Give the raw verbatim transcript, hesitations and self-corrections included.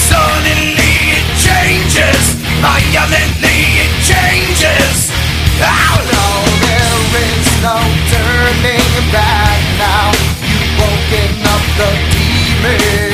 Suddenly it changes, violently it changes. Oh no, there is no turning back now. You've woken up the demon.